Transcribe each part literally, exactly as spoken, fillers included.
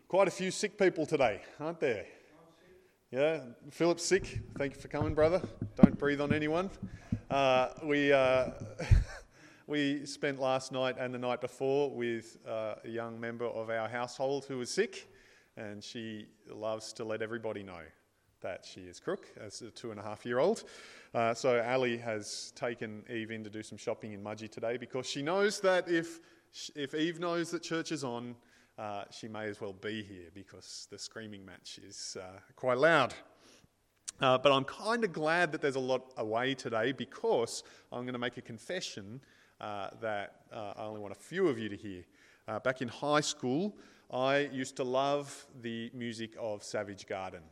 Quite a few sick people today, aren't there? Yeah, Philip's sick. Thank you for coming, brother. Don't breathe on anyone. Uh, we uh, we spent last night and the night before with uh, a young member of our household who was sick, and she loves to let everybody know that she is crook as a two and a half year old. Uh, so Ali has taken Eve in to do some shopping in Mudgee today because she knows that if if Eve knows that church is on, Uh, she may as well be here because the screaming match is uh, quite loud. Uh, but I'm kind of glad that there's a lot away today because I'm going to make a confession uh, that uh, I only want a few of you to hear. Uh, back in high school, I used to love the music of Savage Garden.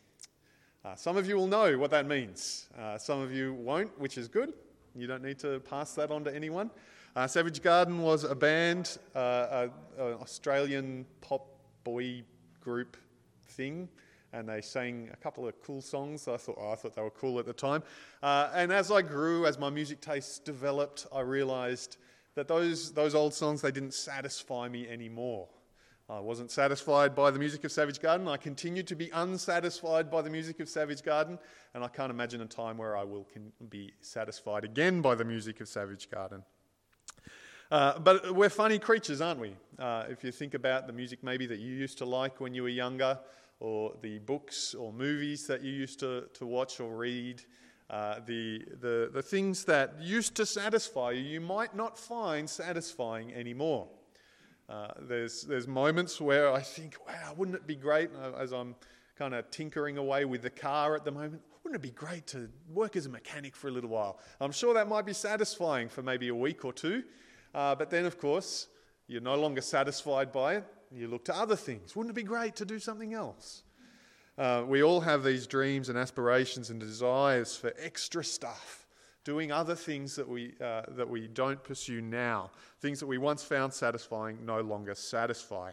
Uh, some of you will know what that means. Uh, some of you won't, which is good. You don't need to pass that on to anyone. Uh, Savage Garden was a band, uh, an Australian pop boy group thing, and they sang a couple of cool songs. I thought, oh, I thought they were cool at the time. Uh, and as I grew, as my music tastes developed, I realised that those those old songs, they didn't satisfy me anymore. I wasn't satisfied by the music of Savage Garden. I continued to be unsatisfied by the music of Savage Garden, and I can't imagine a time where I will can be satisfied again by the music of Savage Garden. Uh, but we're funny creatures, aren't we? Uh, if you think about the music maybe that you used to like when you were younger, or the books or movies that you used to, to watch or read, uh, the, the, the things that used to satisfy you, you might not find satisfying anymore. Uh, there's, there's moments where I think, wow, wouldn't it be great, as I'm kind of tinkering away with the car at the moment, wouldn't it be great to work as a mechanic for a little while? I'm sure that might be satisfying for maybe a week or two. Uh, but then, of course, you're no longer satisfied by it. You look to other things. Wouldn't it be great to do something else? Uh, we all have these dreams and aspirations and desires for extra stuff, doing other things that we uh, that we don't pursue now. Things that we once found satisfying no longer satisfy.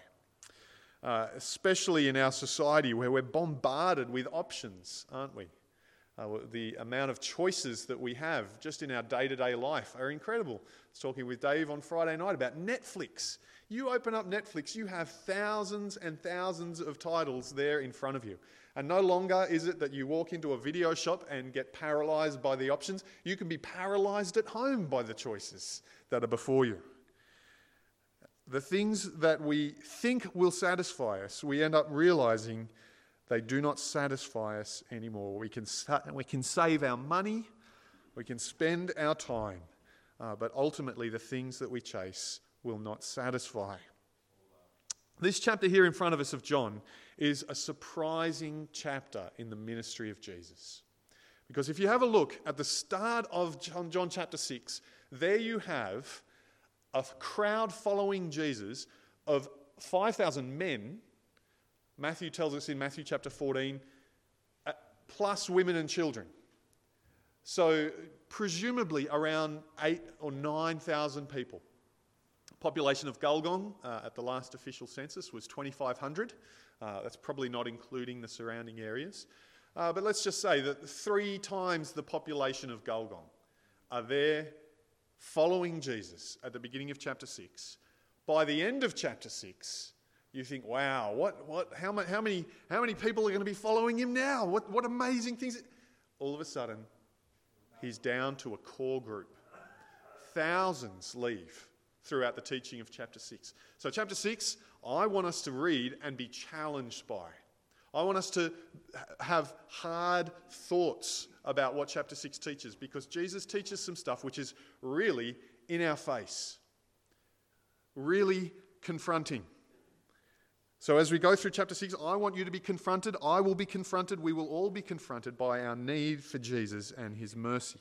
Uh, especially in our society where we're bombarded with options, aren't we? Uh, the amount of choices that we have just in our day-to-day life are incredible. I was talking with Dave on Friday night about Netflix. You open up Netflix, you have thousands and thousands of titles there in front of you. And no longer is it that you walk into a video shop and get paralysed by the options. You can be paralysed at home by the choices that are before you. The things that we think will satisfy us, we end up realising they do not satisfy us anymore. We can we can save our money, we can spend our time, uh, but ultimately the things that we chase will not satisfy. This chapter here in front of us of John is a surprising chapter in the ministry of Jesus. Because if you have a look at the start of John, John chapter six, there you have a crowd following Jesus of five thousand men. Matthew tells us in Matthew chapter fourteen, uh, plus women and children. So presumably around eight or nine thousand people. Population of Gulgong uh, at the last official census was twenty-five hundred. Uh, that's probably not including the surrounding areas. Uh, but let's just say that three times the population of Gulgong are there following Jesus at the beginning of chapter six. By the end of chapter six, you think, wow, what, what, how, ma- how many, how many people are going to be following him now? What, what amazing things! All of a sudden, he's down to a core group. Thousands leave throughout the teaching of chapter six. So chapter six, I want us to read and be challenged by. I want us to have hard thoughts about what chapter six teaches, because Jesus teaches some stuff which is really in our face, really confronting. So as we go through chapter six, I want you to be confronted. I will be confronted. We will all be confronted by our need for Jesus and his mercy.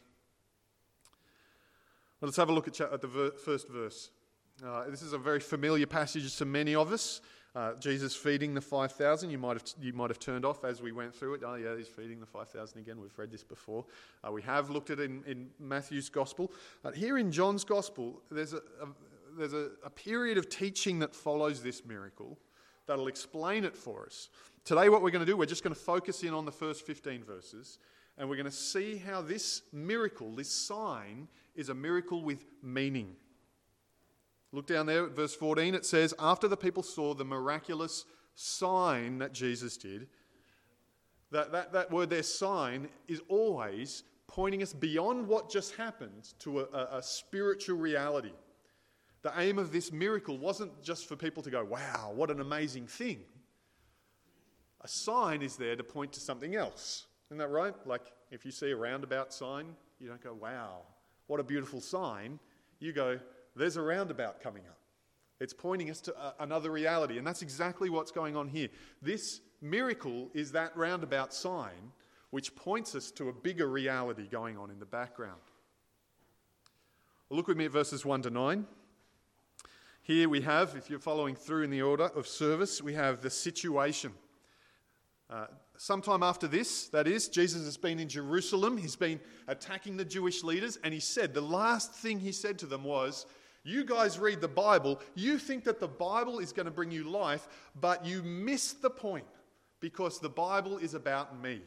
Well, let's have a look at, cha- at the ver- first verse. Uh, this is a very familiar passage to many of us. Uh, Jesus feeding the five thousand. You might have you might have turned off as we went through it. Oh yeah, he's feeding the five thousand again. We've read this before. Uh, we have looked at it in, in Matthew's gospel. Uh, here in John's gospel, there's a, a there's a, a period of teaching that follows this miracle that'll explain it for us. Today what we're going to do, we're just going to focus in on the first fifteen verses, and we're going to see how this miracle, this sign, is a miracle with meaning. Look down there at verse fourteen. It says, after the people saw the miraculous sign that Jesus did, that, that, that word there, sign, is always pointing us beyond what just happened to a, a, a spiritual reality. The aim of this miracle wasn't just for people to go, wow, what an amazing thing. A sign is there to point to something else. Isn't that right? Like if you see a roundabout sign, you don't go, wow, what a beautiful sign. You go, there's a roundabout coming up. It's pointing us to a, another reality. And that's exactly what's going on here. This miracle is that roundabout sign which points us to a bigger reality going on in the background. Well, look with me at verses one to nine. Here we have, if you're following through in the order of service, we have the situation. Uh, sometime after this, that is, Jesus has been in Jerusalem. He's been attacking the Jewish leaders, and he said, the last thing he said to them was, you guys read the Bible, you think that the Bible is going to bring you life, but you miss the point because the Bible is about me.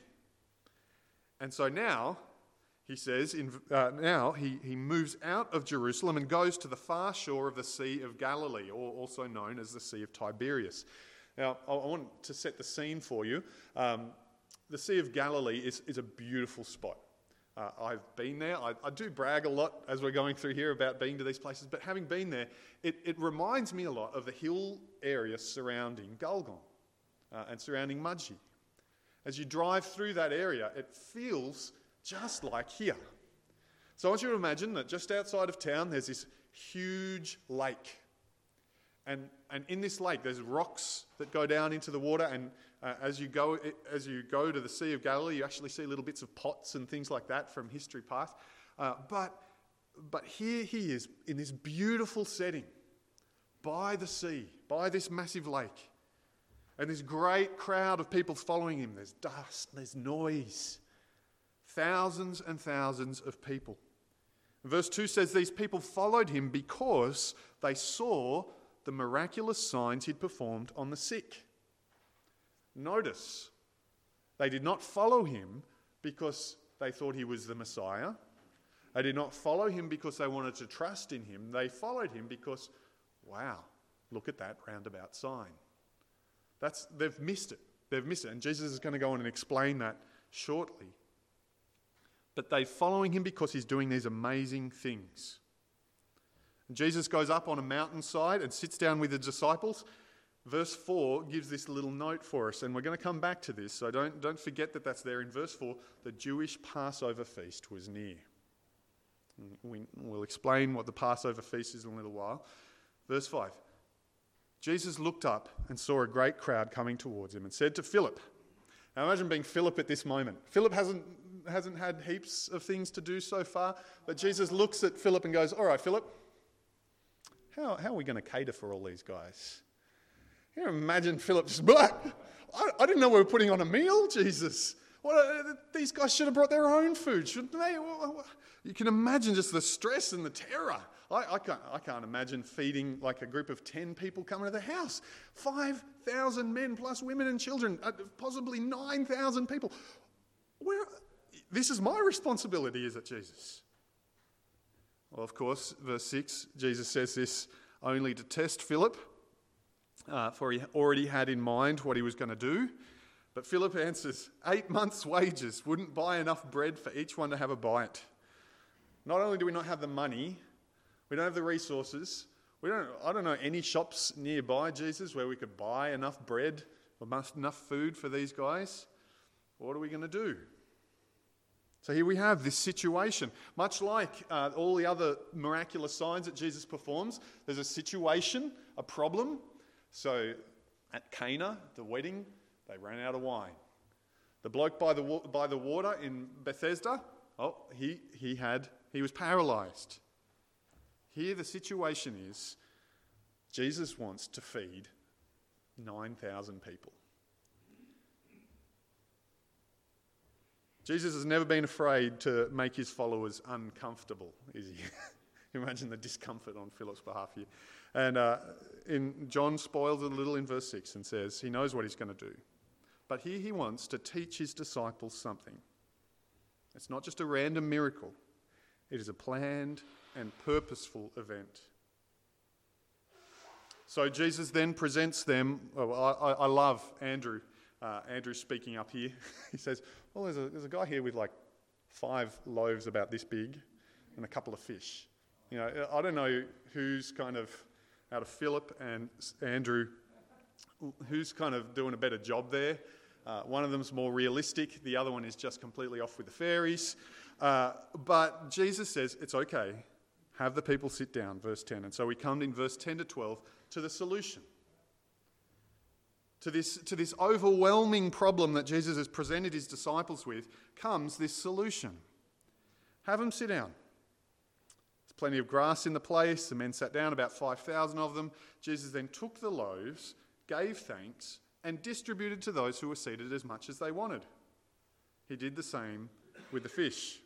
And so now, he says, in, uh, now he, he moves out of Jerusalem and goes to the far shore of the Sea of Galilee, or also known as the Sea of Tiberias. Now, I want to set the scene for you. Um, the Sea of Galilee is, is a beautiful spot. Uh, I've been there. I, I do brag a lot as we're going through here about being to these places, but having been there, it, it reminds me a lot of the hill area surrounding Gulgong uh, and surrounding Mudgee. As you drive through that area, it feels just like here. So I want you to imagine that just outside of town, there's this huge lake. And, and in this lake, there's rocks that go down into the water. And uh, as you go as you go to the Sea of Galilee, you actually see little bits of pots and things like that from history past. Uh, but, but here he is in this beautiful setting by the sea, by this massive lake. And this great crowd of people following him. There's dust, there's noise. Thousands and thousands of people. Verse two says these people followed him because they saw the miraculous signs he'd performed on the sick. Notice, they did not follow him because they thought he was the Messiah. They did not follow him because they wanted to trust in him. They followed him because, wow, look at that roundabout sign. That's, they've missed it. They've missed it. And Jesus is going to go on and explain that shortly. But they're following him because he's doing these amazing things. And Jesus goes up on a mountainside and sits down with the disciples. Verse four gives this little note for us, and we're going to come back to this, so don't, don't forget that that's there in verse four. The Jewish Passover feast was near. We, we'll explain what the Passover feast is in a little while. Verse five. Jesus looked up and saw a great crowd coming towards him and said to Philip. Now imagine being Philip at this moment. Philip hasn't hasn't had heaps of things to do so far, but Jesus looks at Philip and goes, all right, Philip, how, how are we going to cater for all these guys? Can you imagine Philip just, I, I didn't know we were putting on a meal, Jesus. What, uh, these guys should have brought their own food, shouldn't they? You can imagine just the stress and the terror. I, I, can't, I can't imagine feeding like a group of ten people coming to the house. five thousand men plus women and children, uh, possibly nine thousand people. Where, this is my responsibility, is it, Jesus? Well, of course, verse six, Jesus says this only to test Philip, uh, for he already had in mind what he was going to do. But Philip answers, eight months' wages wouldn't buy enough bread for each one to have a bite. Not only do we not have the money, we don't have the resources. We don't. I don't know any shops nearby, Jesus, where we could buy enough bread or enough food for these guys. What are we going to do? So here we have this situation. Much like uh, all the other miraculous signs that Jesus performs, there's a situation, a problem. So at Cana, the wedding, they ran out of wine. The bloke by the wa- by the water in Bethesda, oh, he he had he was paralysed. Here the situation is, Jesus wants to feed nine thousand people. Jesus has never been afraid to make his followers uncomfortable, is he? Imagine the discomfort on Philip's behalf here. And uh, in John spoils it a little in verse six and says he knows what he's going to do. But here he wants to teach his disciples something. It's not just a random miracle. It is a planned and purposeful event. So Jesus then presents them. Well, I, I love Andrew. Uh, Andrew speaking up here. He says, well, there's a, there's a guy here with like five loaves about this big and a couple of fish. You know, I don't know who's kind of, out of Philip and Andrew, who's kind of doing a better job there. Uh, one of them's more realistic. The other one is just completely off with the fairies. Uh, but Jesus says, it's okay. Have the people sit down, verse ten. And so we come in verse ten to twelve to the solution. To this, to this overwhelming problem that Jesus has presented his disciples with comes this solution. Have them sit down. There's plenty of grass in the place. The men sat down, about five thousand of them. Jesus then took the loaves, gave thanks, and distributed to those who were seated as much as they wanted. He did the same with the fish.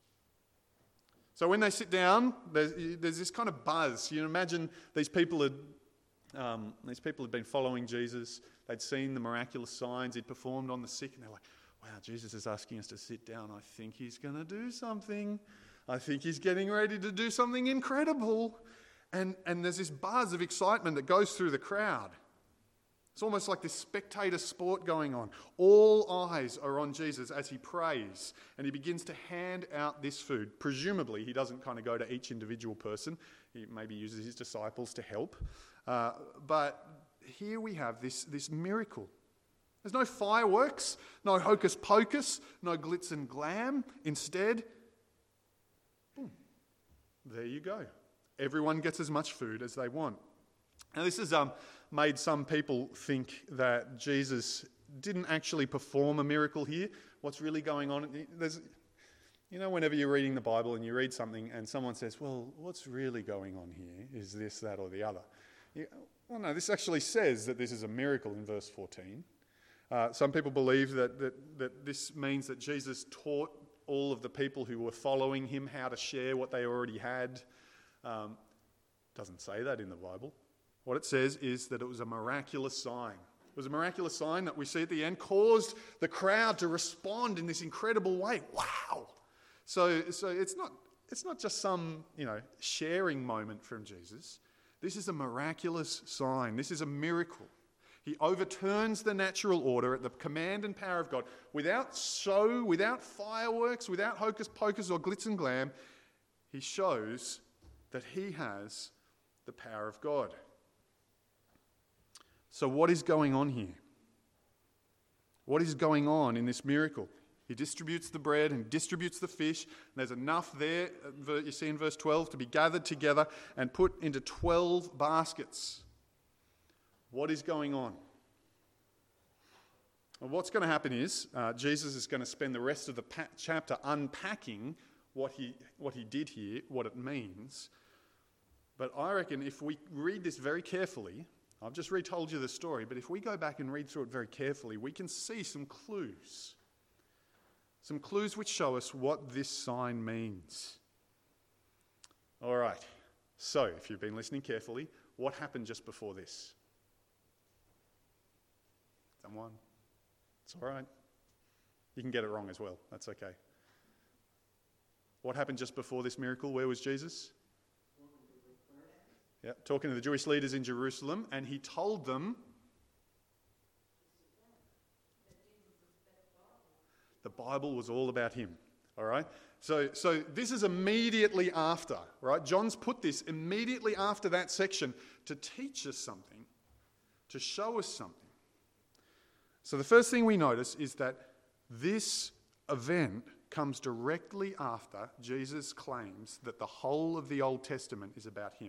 So when they sit down, there's, there's this kind of buzz. You imagine these people had um, these people had been following Jesus. They'd seen the miraculous signs he'd performed on the sick, and they're like, wow, Jesus is asking us to sit down. I think he's going to do something. I think he's getting ready to do something incredible. And, and there's this buzz of excitement that goes through the crowd. It's almost like this spectator sport going on. All eyes are on Jesus as he prays, and he begins to hand out this food. Presumably, he doesn't kind of go to each individual person. He maybe uses his disciples to help. Uh, but here we have this, this miracle. There's no fireworks, no hocus pocus, no glitz and glam. Instead, boom, there you go. Everyone gets as much food as they want. Now, this has um, made some people think that Jesus didn't actually perform a miracle here. What's really going on? There's, you know, whenever you're reading the Bible and you read something and someone says, well, what's really going on here? Is this, that, or the other? You, well, no, this actually says that this is a miracle in verse fourteen. Uh, some people believe that, that, that this means that Jesus taught all of the people who were following him how to share what they already had. Um, doesn't say that in the Bible. What it says is that it was a miraculous sign. It was a miraculous sign that we see at the end caused the crowd to respond in this incredible way. Wow! So, so it's not it's not just some, you know, sharing moment from Jesus. This is a miraculous sign. This is a miracle. He overturns the natural order at the command and power of God without show, without fireworks, without hocus pocus or glitz and glam. He shows that he has the power of God. So what is going on here? What is going on in this miracle? He distributes the bread and distributes the fish. And there's enough there, you see in verse twelve, to be gathered together and put into twelve baskets. What is going on? Well, what's going to happen is uh, Jesus is going to spend the rest of the pa- chapter unpacking what he, what he did here, what it means. But I reckon if we read this very carefully, I've just retold you the story, but if we go back and read through it very carefully, we can see some clues. Some clues which show us what this sign means. All right, so if you've been listening carefully, what happened just before this? Someone? It's all right. You can get it wrong as well. That's okay. What happened just before this miracle? Where was Jesus? Yeah, talking to the Jewish leaders in Jerusalem, and he told them the Bible was all about him. All right? So, so this is immediately after, right? John's put this immediately after that section to teach us something, to show us something. So the first thing we notice is that this event comes directly after Jesus claims that the whole of the Old Testament is about him.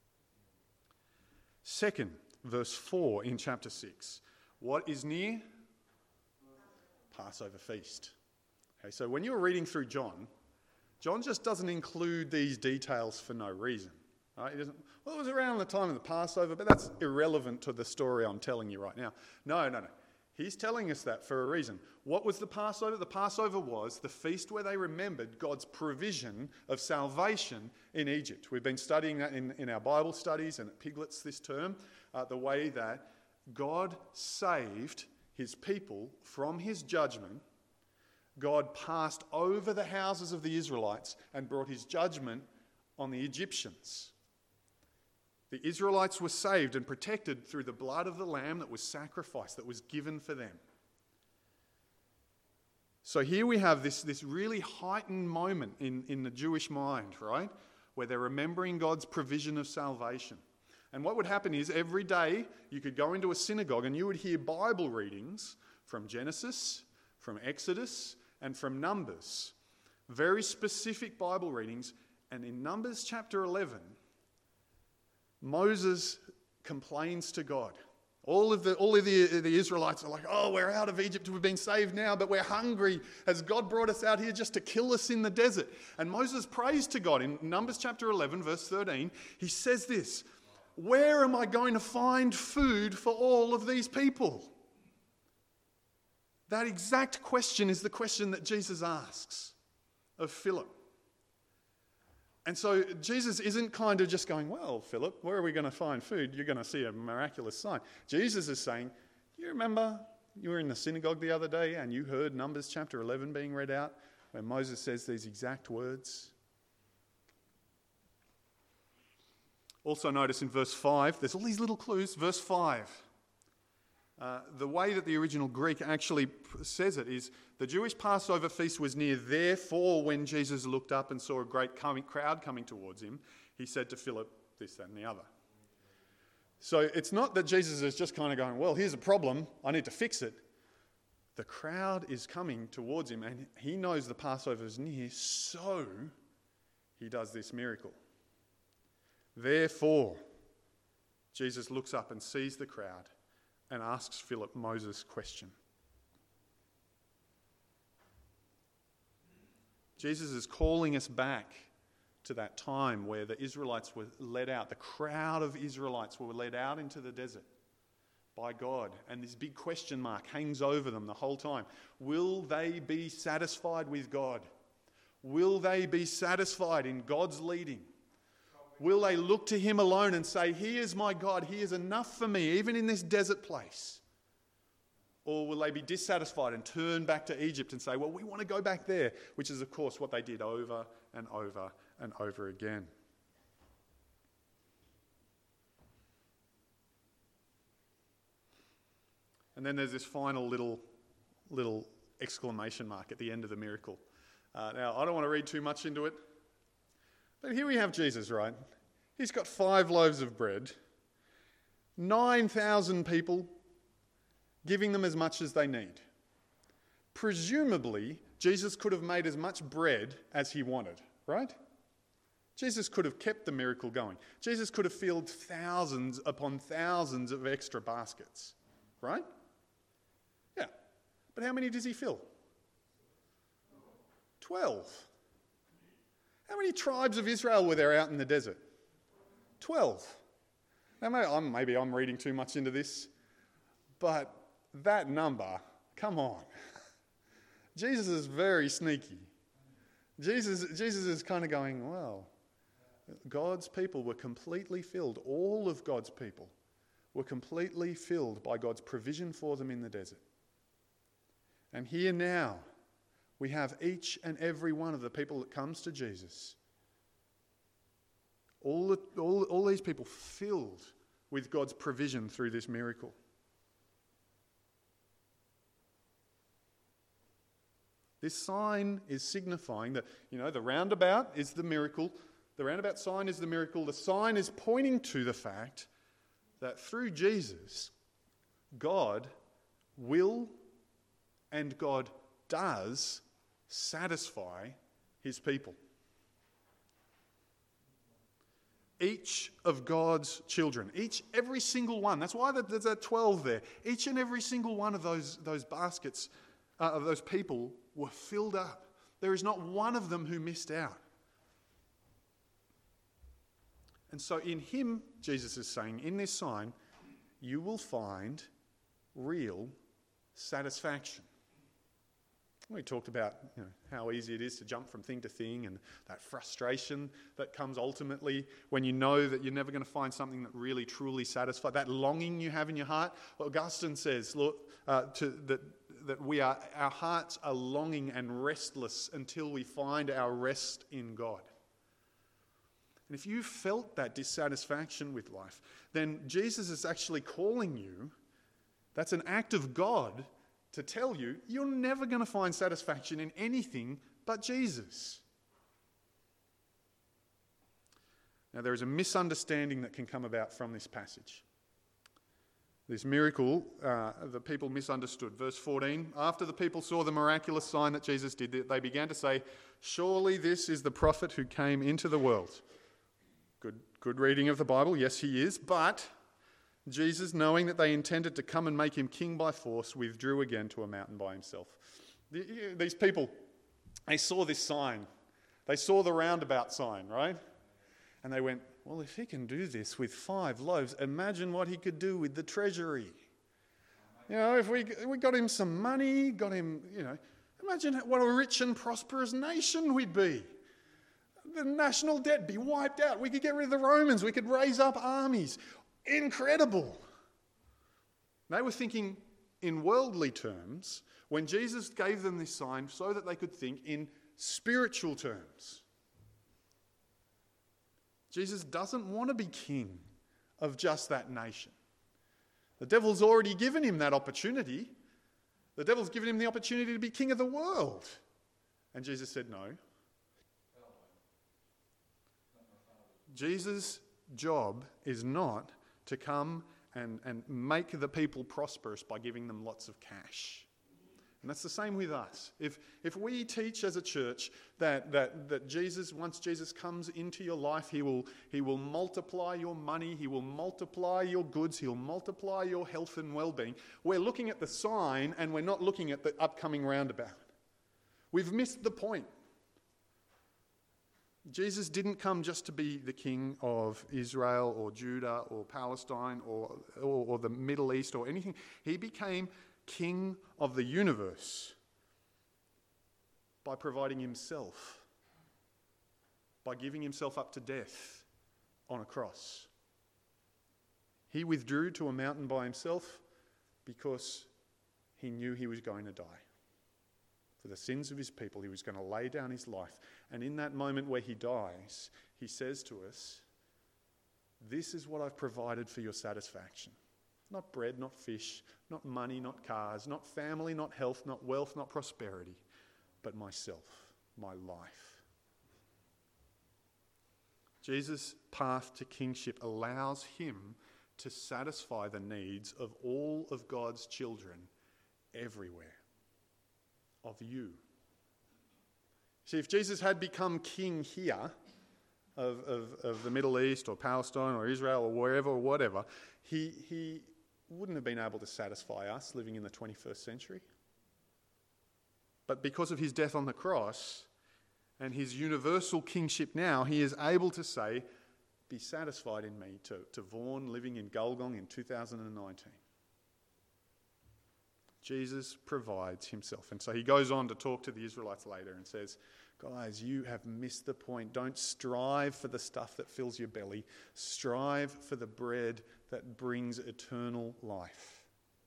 Second, verse four in chapter six. What is near? Passover feast. Okay, so when you're reading through John, John just doesn't include these details for no reason. Right? He doesn't, well, it was around the time of the Passover, but that's irrelevant to the story I'm telling you right now. No, no, no. He's telling us that for a reason. What was the Passover? The Passover was the feast where they remembered God's provision of salvation in Egypt. We've been studying that in, in our Bible studies and at Piglets this term, uh, the way that God saved his people from his judgment. God passed over the houses of the Israelites and brought his judgment on the Egyptians. The Israelites were saved and protected through the blood of the Lamb that was sacrificed, that was given for them. So here we have this, this really heightened moment in, in the Jewish mind, right? Where they're remembering God's provision of salvation. And what would happen is every day you could go into a synagogue and you would hear Bible readings from Genesis, from Exodus, and from Numbers. Very specific Bible readings. And in Numbers chapter eleven, Moses complains to God. All of the all of the, the Israelites are like, oh, we're out of Egypt, we've been saved now, but we're hungry. Has God brought us out here just to kill us in the desert? And Moses prays to God. In Numbers chapter eleven, verse thirteen, he says this, where am I going to find food for all of these people? That exact question is the question that Jesus asks of Philip. And so Jesus isn't kind of just going, well, Philip, where are we going to find food? You're going to see a miraculous sign. Jesus is saying, do you remember you were in the synagogue the other day and you heard Numbers chapter eleven being read out where Moses says these exact words? Also notice in verse five, there's all these little clues. Verse five, uh, the way that the original Greek actually says it is, the Jewish Passover feast was near. Therefore, when Jesus looked up and saw a great coming, crowd coming towards him, he said to Philip this, that, and the other. So it's not that Jesus is just kind of going, well, here's a problem, I need to fix it. The crowd is coming towards him and he knows the Passover is near, so he does this miracle. Therefore, Jesus looks up and sees the crowd and asks Philip Moses' question. Jesus is calling us back to that time where the Israelites were led out. The crowd of Israelites were led out into the desert by God. And this big question mark hangs over them the whole time. Will they be satisfied with God? Will they be satisfied in God's leading? Will they look to him alone and say, he is my God, he is enough for me, even in this desert place? Or will they be dissatisfied and turn back to Egypt and say, well, we want to go back there, which is, of course, what they did over and over and over again. And then there's this final little, little exclamation mark at the end of the miracle. Uh, now, I don't want to read too much into it, but here we have Jesus, right? He's got five loaves of bread, nine thousand people, giving them as much as they need. Presumably, Jesus could have made as much bread as he wanted, right? Jesus could have kept the miracle going. Jesus could have filled thousands upon thousands of extra baskets, right? Yeah. But how many does he fill? Twelve. How many tribes of Israel were there out in the desert? Twelve. Now, maybe I'm, maybe I'm reading too much into this, but that number, come on. Jesus is very sneaky. Jesus, Jesus is kind of going, well, God's people were completely filled. All of God's people were completely filled by God's provision for them in the desert. And here now, we have each and every one of the people that comes to Jesus. All, the, all, all these people filled with God's provision through this miracle. This sign is signifying that, you know, the roundabout is the miracle. The roundabout sign is the miracle. The sign is pointing to the fact that through Jesus, God will and God does satisfy his people. Each of God's children, each, every single one, that's why there's that twelve there, each and every single one of those, those baskets, uh, of those people were filled up. There is not one of them who missed out. And so in him, Jesus is saying, in this sign, you will find real satisfaction. We talked about, you know, how easy it is to jump from thing to thing and that frustration that comes ultimately when you know that you're never going to find something that really truly satisfies. That longing you have in your heart. Well, Augustine says Lord, uh, to, that that we are our hearts are longing and restless until we find our rest in God. and if you felt that dissatisfaction with life, then Jesus is actually calling you. That's an act of God to tell you you're never going to find satisfaction in anything but Jesus. Now, there is a misunderstanding that can come about from this passage. This miracle, uh, the people misunderstood. Verse fourteen, after the people saw the miraculous sign that Jesus did, they began to say, surely this is the prophet who came into the world. Good, good reading of the Bible, yes he is, but Jesus, knowing that they intended to come and make him king by force, withdrew again to a mountain by himself. These people, they saw this sign. They saw the roundabout sign, right? And they went, well, if he can do this with five loaves, imagine what he could do with the treasury. You know, if we we got him some money, got him, you know, imagine what a rich and prosperous nation we'd be. The national debt be wiped out. We could get rid of the Romans. We could raise up armies. Incredible. They were thinking in worldly terms when Jesus gave them this sign so that they could think in spiritual terms. Jesus doesn't want to be king of just that nation. The devil's already given him that opportunity. The devil's given him the opportunity to be king of the world. And Jesus said no. Jesus' job is not to come and, and make the people prosperous by giving them lots of cash. And that's the same with us. If if we teach as a church that, that, that Jesus, once Jesus comes into your life, he will, he will multiply your money, he will multiply your goods, he'll multiply your health and well-being, we're looking at the sign and we're not looking at the upcoming roundabout. We've missed the point. Jesus didn't come just to be the king of Israel or Judah or Palestine or, or, or the Middle East or anything. He became king of the universe by providing himself, by giving himself up to death on a cross. He withdrew to a mountain by himself because he knew he was going to die. For the sins of his people, he was going to lay down his life. And in that moment where he dies, he says to us, this is what I've provided for your satisfaction. Not bread, not fish, not money, not cars, not family, not health, not wealth, not prosperity, but myself, my life. Jesus' path to kingship allows him to satisfy the needs of all of God's children everywhere. Of you. See, if Jesus had become king here of, of, of the Middle East or Palestine or Israel or wherever or whatever, he, he wouldn't have been able to satisfy us living in the twenty-first century. But because of his death on the cross and his universal kingship now, he is able to say, be satisfied in me, to, to Vaughan living in Gulgong in two thousand nineteen. Jesus provides himself. And so he goes on to talk to the Israelites later and says, guys, you have missed the point. Don't strive for the stuff that fills your belly. Strive for the bread that brings eternal life.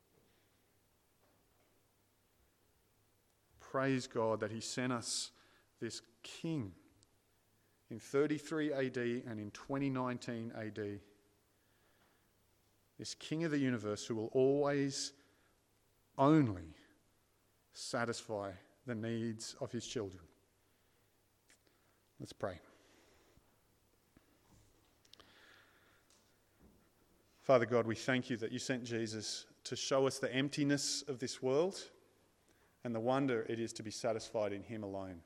Praise God that he sent us this king in thirty-three A D and in twenty nineteen A D. This king of the universe who will always only satisfy the needs of his children. Let's pray. Father God, we thank you that you sent Jesus to show us the emptiness of this world and the wonder it is to be satisfied in him alone.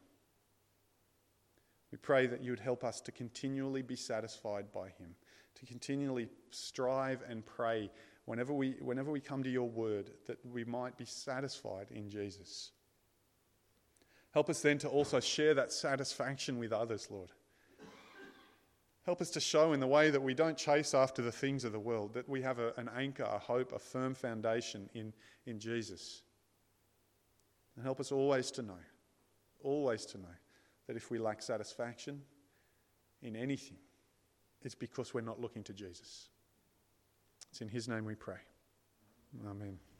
We pray that you would help us to continually be satisfied by him, to continually strive and pray Whenever we, whenever we come to your word, that we might be satisfied in Jesus. Help us then to also share that satisfaction with others, Lord. Help us to show in the way that we don't chase after the things of the world, that we have a, an anchor, a hope, a firm foundation in, in Jesus. And help us always to know, always to know, that if we lack satisfaction in anything, it's because we're not looking to Jesus. It's in his name we pray. Amen.